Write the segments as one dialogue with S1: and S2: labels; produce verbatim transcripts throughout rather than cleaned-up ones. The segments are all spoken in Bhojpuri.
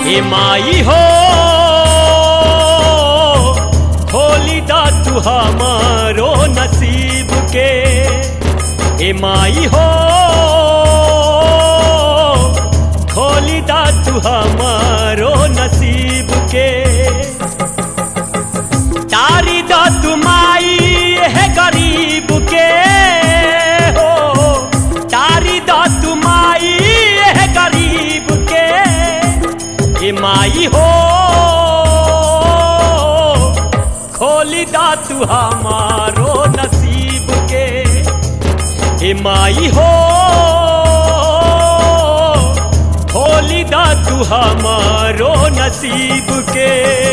S1: ए माई हो खोली दा तू हमारो नसीब के। ए माई हो खोली दा तू हमारो नसीब के। तारी दा तू माई है गरीब के हो, तारी दा तू माई है गरीब के। ए माई हो खोली दा तू हमारो नसीब के। ए माई हो खोली दा तू हमारो नसीब के।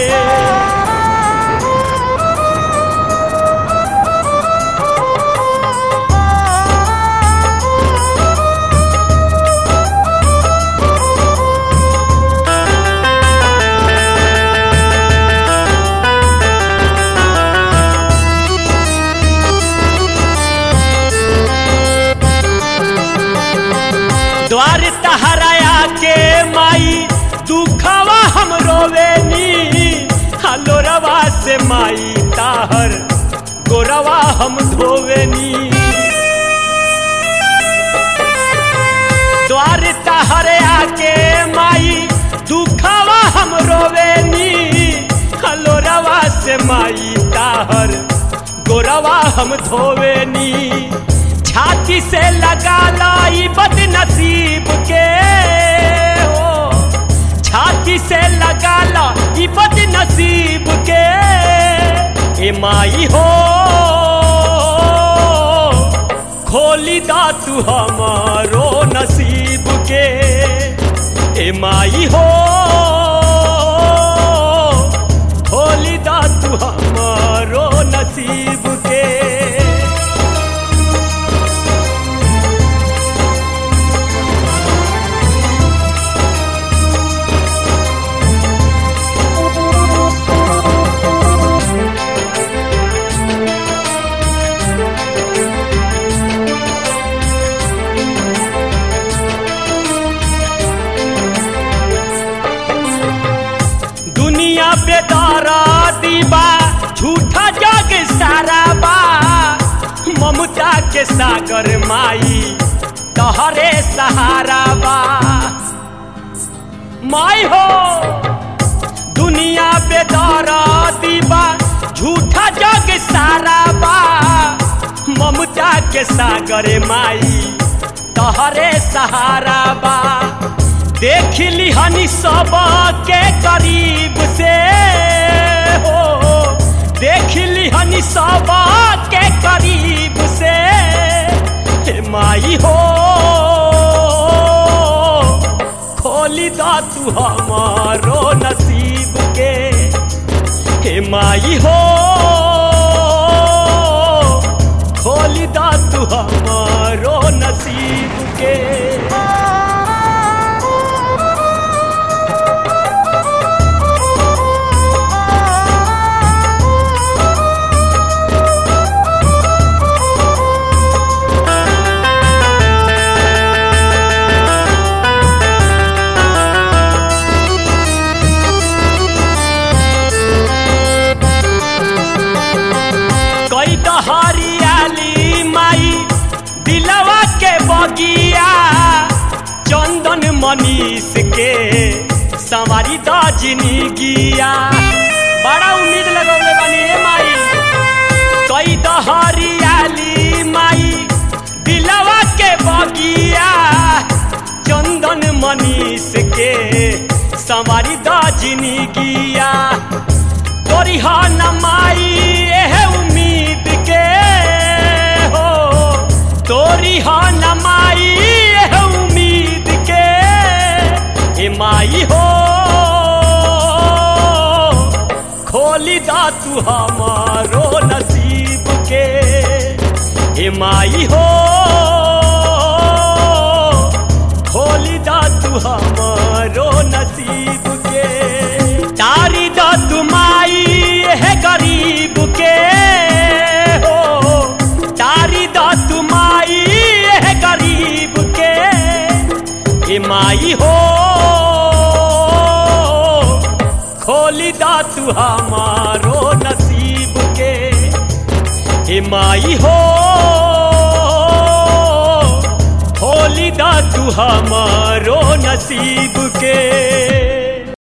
S1: द्वार तहराया के माई दुखवा हम रोवेनी, हलोरवा से माई ताहर गोरवा हम धोवेनी। द्वार तहराया के माई दुखवा हम रोवेनी, हलोरवा से माई ताहर गोरवा हम धोवेनी। छाती से लगा लाई बदनसीब के हो, छाती से लगा लाई बदनसीब के। ए माई हो खोली दा तू हमारो नसीब के। ए माई हो खोली दा तू हमारो नसीब के। बेदारा दीबा झूठा जग सारा बा, ममता के सागर माई तहरे सहारा बा। माई हो दुनिया बेदारा दीबा झूठा जग सारा बा, ममता के सागर माई तहरे सहारा बा। देख ली हनी सब के करीब से हो, देख ली हनी सब के करीब से। हे माई हो खोली दा तू हमारो नसीब के। हे माई हो खोली दा तू हमारो नसीब के। हरियाली माई दिलवा के बगिया, चंदन मनीष के संवारी दा जिंदगिया। बड़ा उम्मीद लगौले बनी ए माई। कई द हरियाली माई दिलवा के बगिया, चंदन मनीष के संवारी दा जिंदगिया। तोरी हा न माई एहे उम्मीद के हो, तोरी हा न माई एहे उम्मीद के। ए माई हो खोली दा तू हमारो नसीब के। ए माई हो खोली दा तू हमारो नसीब के। तारी दा तू माई है गरीब के हो, तारी दा तू माई है गरीब के। ए माई हो खोली दा तू हमारो नसीब के। हे माई हो खोली दा तू हमारो नसीब के।